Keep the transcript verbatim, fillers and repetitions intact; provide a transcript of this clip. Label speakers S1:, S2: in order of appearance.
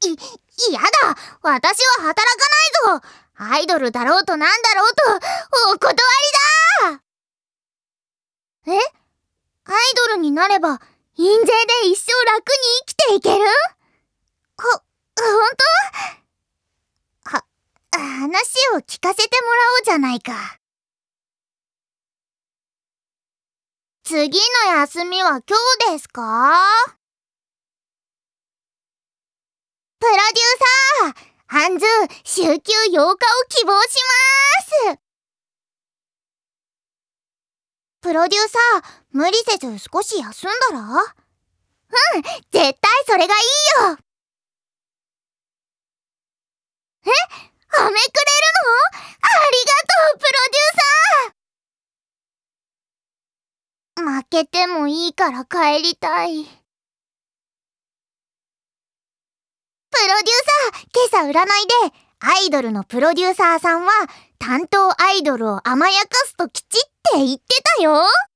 S1: い、嫌だ。私は働かないぞ。アイドルだろうとなんだろうと、お断りだ。え？アイドルになれば、印税で一生楽に生きていける？ほ、ほんと？は、話を聞かせてもらおうじゃないか。次の休みは今日ですか？プロデューサー、ハンズ、週休ようかを希望しまーす。プロデューサー、無理せず少し休んだら？うん、絶対それがいいよ。え？はめくれるの？ありがとう、プロデューサー。負けてもいいから帰りたい。プロデューサー、今朝占いでアイドルのプロデューサーさんは担当アイドルを甘やかすと吉って言ってたよ。